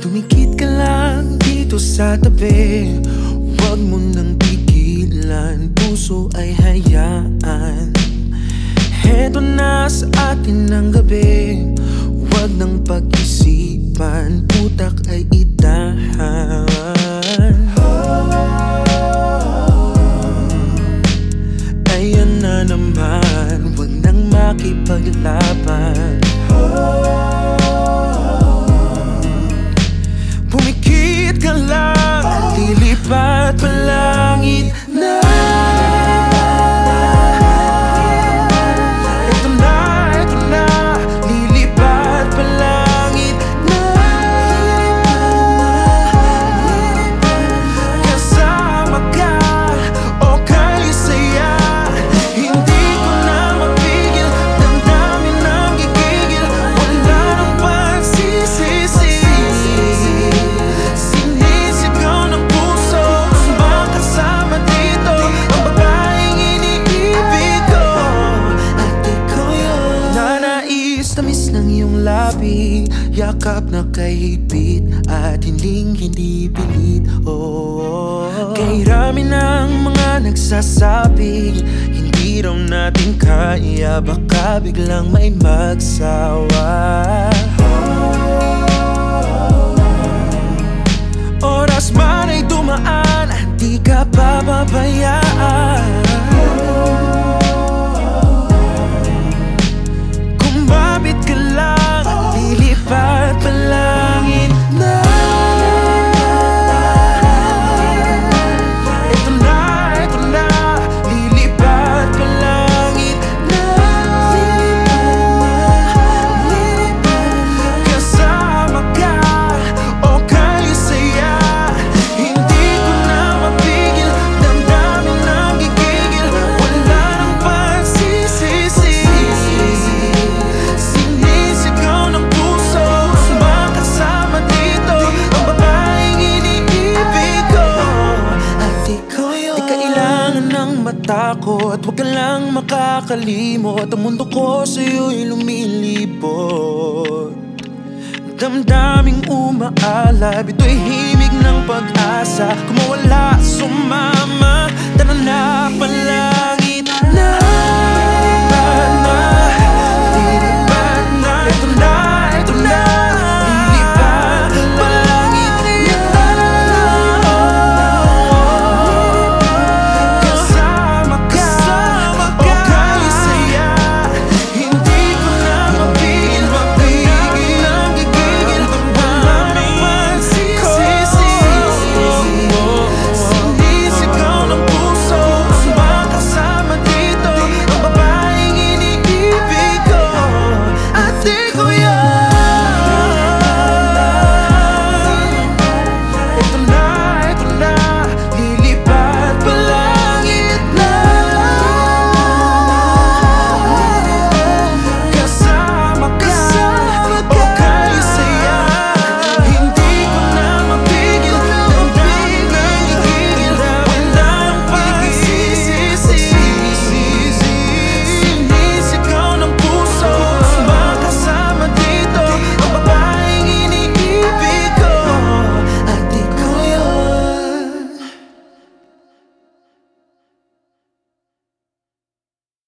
Dumikit ka lang dito sa tabi, huwag mo nang pigilan, puso ay hayaan. Heto na sa atin ang gabi, huwag nang pag-isipan, utak ay itahan. Ayan na naman, huwag nang makipaglaban. Pumikit ka lang, lilipat pa langit na. Ito na, lilipat pa langit na. Kasama ka, okay saya. Hindi ko na mapigil, damdamin ang gigigil, wala nang pagsisisi. Sinisigaw ng puso, ang kasama dito, ang babaeng iniibig ko. At ikaw yun. Nanais tamis ng iyong labi, yakap na kahigpit at hindi pilit. Kay rami ng mga nagsasabi, hindi raw natin kaya, baka biglang may magsawa. Oras man ay dumaan, di ka pababayaan. Kumapit ka lang, lilipat pa langit na. Ito na, lilipat pa langit na. Kasama ka, okay saya. Hindi ko na mapigil, damdamin ang gigigil, wala nang pagsisisi. Sinisigaw ng puso, makasama dito, ang babaeng iniibig ko. At ikaw yun. Di kailangan ng matakot, huwag ka lang makakalimot, ang mundo ko sa'yo'y lumilipot. Damdaming umaalab, ito'y himig ng pag-asa. Kung mawala, sumama, tara na palangit na.